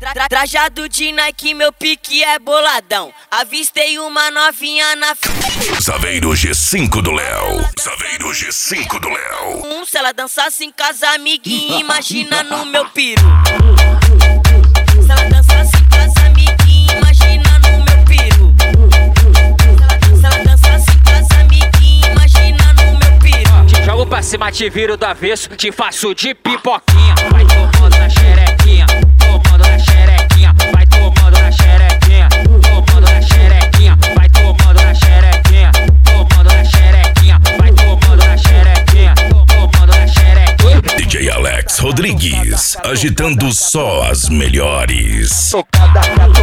Trajado de Nike, meu pique é boladão. Avistei uma novinha na frente. Saveiro G5 do Léo. Saveiro G5 do Léo. Se ela dançasse em casa, amiguinho, imagina no meu piru. Se ela dançasse em casa, amiguinho, imagina no meu piru. Se ela dançasse em casa, amiguinho, imagina no meu piru. Te jogo pra cima, te viro do avesso, te faço de pipoquinha. Vai tomando na xerequinha, tomando na xerequinha. Vai tomando na xerequinha, tomando na xerequinha. Vai tomando na xerequinha, tomando na xerequinha. Vai tomando na xerequinha, tomando na xerequinha. DJ Alex Rodrigues, agitando só as melhores. Socada,